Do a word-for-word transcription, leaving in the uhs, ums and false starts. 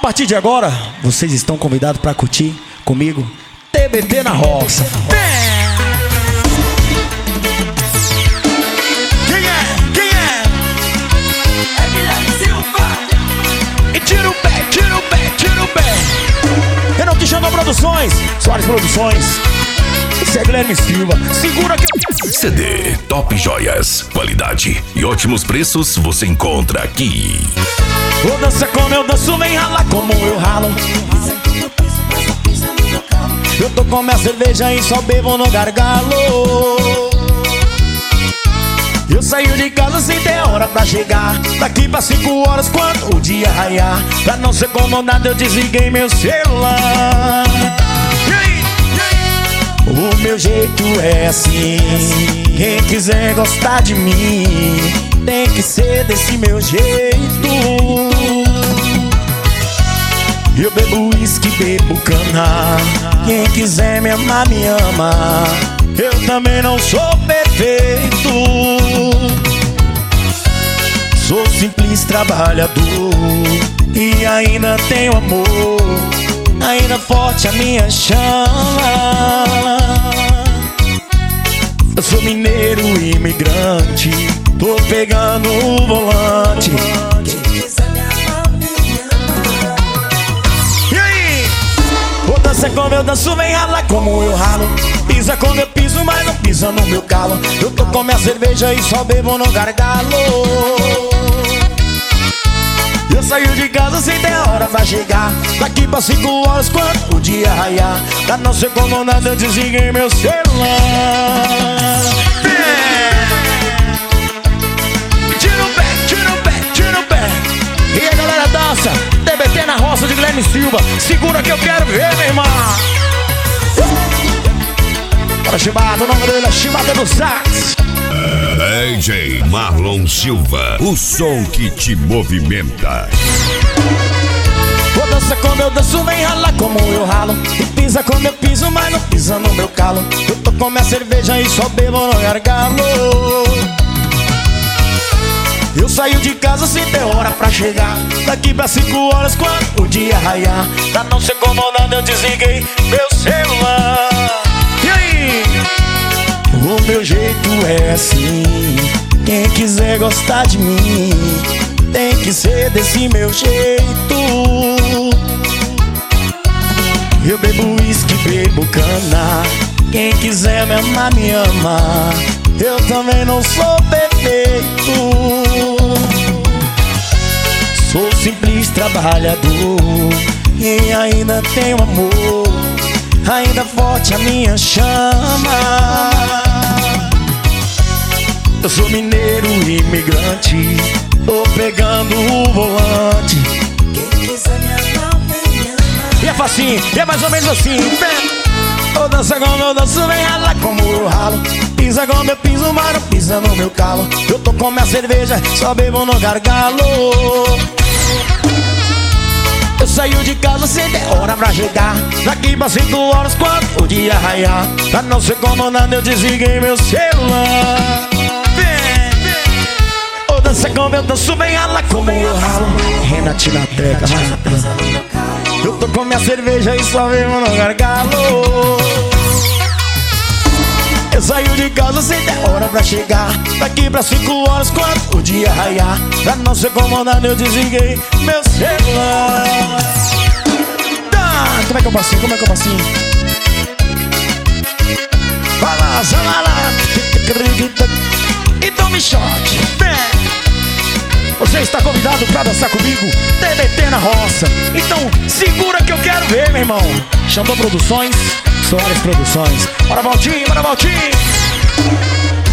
partir de agora, vocês estão convidados pra curtir comigo T B T na roça. Quem é? Quem é? É Guilherme Silva. E tira o pé, tira o pé, tira o pé. Renan Quixandão Produções, Soares Produções. Esse é Guilherme Silva. Segura que eu... C D Top Joias, qualidade e ótimos preços você encontra aqui. Vou dançar como eu danço, vem ralar como eu ralo. Eu tô com minha cerveja e só bebo no gargalo. Eu saio de casa sem ter hora pra chegar. Daqui pra cinco horas quando o dia raiar. Pra não ser incomodado eu desliguei meu celular. E aí? E aí? O meu jeito é assim. Quem quiser gostar de mim tem que ser desse meu jeito. Eu bebo uísque, bebo cana. Quem quiser me amar, me ama. Eu também não sou perfeito. Sou simples trabalhador e ainda tenho amor. Ainda forte a minha chama. Eu sou mineiro imigrante. Tô pegando o volante. Vou dançar como eu danço, vem ralar como eu ralo. Pisa como eu piso, mas não pisa no meu calo. Eu tô com minha cerveja e só bebo no gargalo. Eu saio de casa sem ter hora pra chegar. Daqui pra cinco horas quando o dia raiar. Pra não ser incomodado eu desliguei meu celular. Tira o pé, tira o pé, tira o pé. E a galera dança T B T na roça de Guilherme Silva. Segura que eu quero ver, meu irmão. Bora, Chibata, o nome dele é Chibata do Sax. D J Marlon Silva, o som que te movimenta. Vou dançar quando eu danço, vem ralar como eu ralo. E pisa quando eu piso, mas não pisa no meu calo. Eu tô com minha cerveja e só bebo no gargalo. Eu saio de casa sem ter hora pra chegar. Daqui pra cinco horas quando o dia raiar. Pra não ser incomodado eu desliguei meu celular. E aí? O meu jeito é assim. Quem quiser gostar de mim tem que ser desse meu jeito. Eu bebo uísque, bebo cana. Quem quiser me amar, me ama. Eu também não sou perfeito. Sou simples trabalhador e ainda tenho amor. Ainda forte a minha chama. Eu sou mineiro imigrante. Tô pegando o volante. Quem quiser me amar, me ama. E é facinho, e é mais ou menos assim. Eu danço como eu danço, vem ralar como eu ralo. Pisa como eu piso, mas não pisa no meu calo. Eu tô com minha cerveja, só bebo no gargalo. Eu saio de casa sem ter hora pra chegar. Daqui pra cinco horas quando o dia raiar. Pra não ser incomodado eu desliguei meu celular. Vem, vem. Eu danço como eu danço, vem ralar como eu ralo. Renatina Teca, eu tô com minha cerveja e só bebo no gargalo. Eu saio de casa sem ter hora pra chegar. Daqui pra cinco horas quando o dia raiar. Pra não ser incomodado eu desliguei meu celular. Tá, como é que eu passinho? Como é que eu passinho? Vai lá, vai lá. Então me choque. Você está convidado pra dançar comigo T B T na roça. Então segura que eu quero ver, meu irmão. Xandão Produções, Soares Produções. Bora, Valtinho, bora, Valtinho.